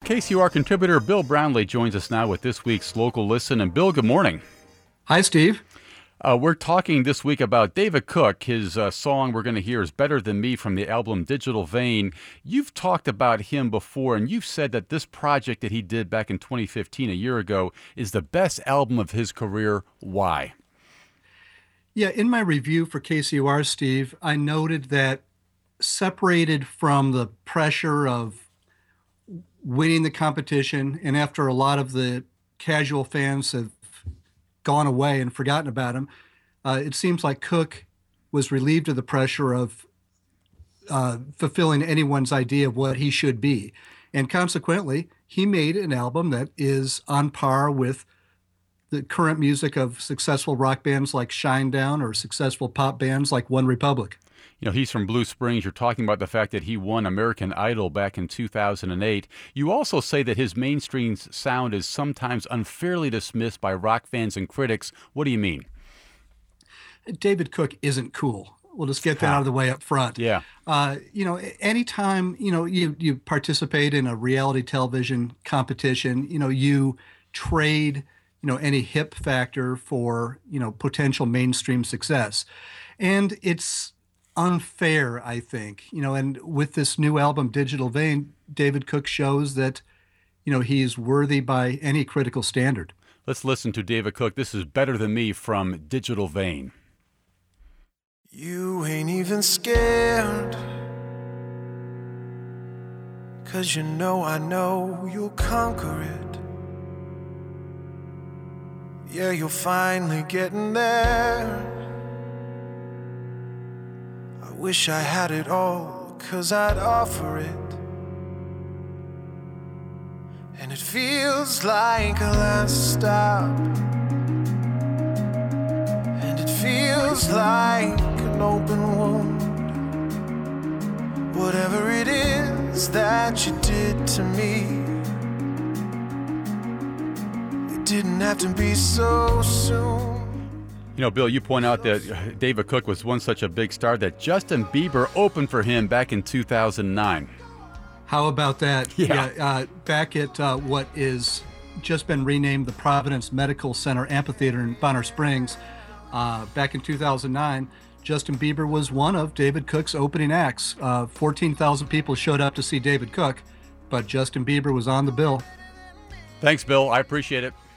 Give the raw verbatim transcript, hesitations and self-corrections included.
K C U R contributor Bill Brownlee joins us now with this week's Local Listen. And Bill, good morning. Hi, Steve. Uh, we're talking this week about David Cook. His uh, song we're going to hear is Better Than Me from the album Digital Vein. You've talked about him before, and you've said that this project that he did back in twenty fifteen, a year ago, is the best album of his career. Why? Yeah, in my review for K C U R, Steve, I noted that separated from the pressure of winning the competition, and after a lot of the casual fans have gone away and forgotten about him, uh, it seems like Cook was relieved of the pressure of uh, fulfilling anyone's idea of what he should be. And consequently, he made an album that is on par with the current music of successful rock bands like Shinedown or successful pop bands like One Republic. You know, he's from Blue Springs. You're talking about the fact that he won American Idol back in two thousand eight. You also say that his mainstream sound is sometimes unfairly dismissed by rock fans and critics. What do you mean? David Cook isn't cool. We'll just get that out of the way up front. Yeah. Uh, you know, anytime, you know, you, you participate in a reality television competition, you know, you trade, you know, any hip factor for, you know, potential mainstream success. And it's unfair, I think, you know, and with this new album, Digital Vein, David Cook shows that, you know, he's worthy by any critical standard. Let's listen to David Cook. This is Better Than Me from Digital Vein. You ain't even scared, 'cause you know I know you'll conquer it. Yeah, you're finally getting there. I wish I had it all, 'cause I'd offer it. And it feels like a last stop, and it feels like an open wound. Whatever it is that you did to me, it didn't have to be so soon. You know, Bill, you point out that David Cook was one such a big star that Justin Bieber opened for him back in two thousand nine. How about that? Yeah. yeah uh, back at uh, what is just been renamed the Providence Medical Center Amphitheater in Bonner Springs, uh, back in two thousand nine, Justin Bieber was one of David Cook's opening acts. Uh, fourteen thousand people showed up to see David Cook, but Justin Bieber was on the bill. Thanks, Bill. I appreciate it.